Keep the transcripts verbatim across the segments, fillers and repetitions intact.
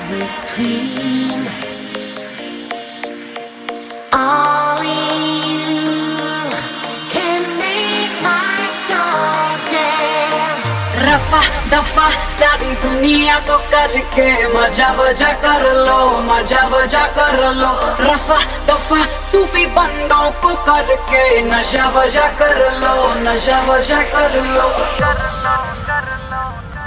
every scream. Only you can make my soul dance. रफा दफा सारी दुनिया को करके मजा वजा कर लो, मजा वजा कर लो। रफा दफा सूफी बंदों को करके नशा वजा कर लो, नशा वजा कर लो, कर लो, कर लो।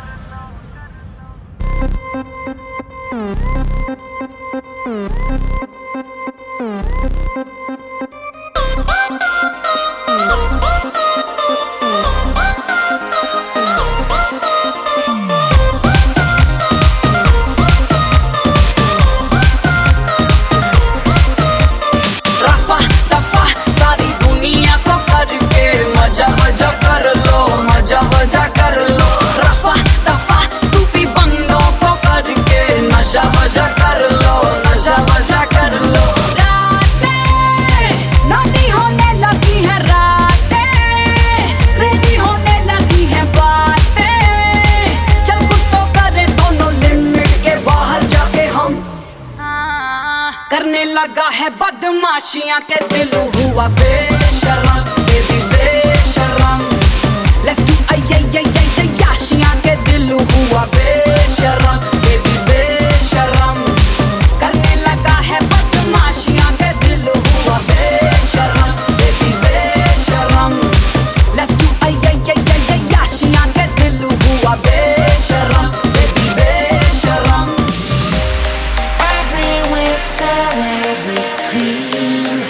मजा वजा कर लो, मजा वजा कर लो। रफा दफा सूफी बंदों को करके नशा वजा कर लो, नशा वजा कर लो। रातें नौटी होने लगी है, रातें क्रेजी होने लगी है बातें। चल कुछ तो करें दोनों लिमिट के बाहर जाके हम। करने लगा है बदमाशियां के दिल हुआ बेशरम, बेबी बेशरम। Let's do ay ay ay ay ay याशियां के दिल हुआ बेशरम, बेबी बेशरम। करने लगा है बदमाशियां के दिल हुआ बेशरम, बेबी बेशरम। Let's do ay ay ay ay ay याशियां के दिल हुआ बेशरम, बेबी बेशरम। Every whisper, every scream.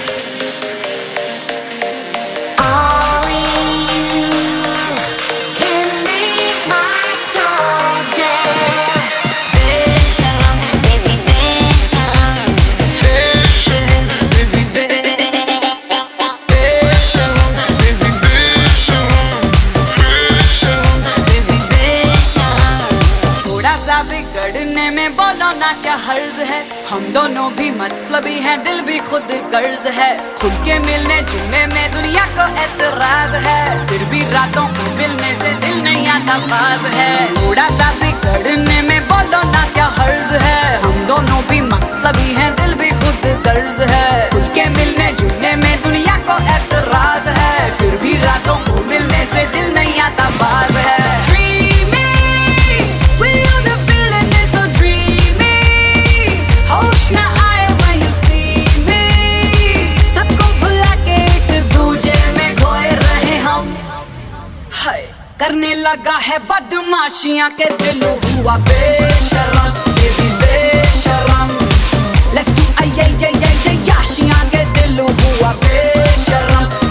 Only you can make my soul dance. Besharam, baby besharam. Besharam, baby besharam, baby besharam, besharam, baby besharam। थोड़ा सा बिगड़ने में बोलो ना क्या हर्ज है, हम दोनों भी मतलबी हैं, दिल भी खुद गर्ज है। खुल के मिलने जुलने में दुनिया को एतराज है, फिर भी रातों को मिलने से दिल नहीं आता बाज है। थोड़ा सा बिगड़ने में बोलो ना क्या हर्ज है, हम दोनों भी मतलबी हैं, दिल भी खुद गर्ज है। खुल के मिलने जुलने में दुनिया को एतराज है, फिर भी रातों को मिलने से दिल नहीं आता बाज है। होश ना आए when you see me, सबको भुला के एक दूजे में खोए रहे हम। हाय करने लगा है बदमाशियां के दिल हुआ बेशरम, बेबी बेशरम। Let's do ay ay ay ay ay याशियां के दिल हुआ बेशरम,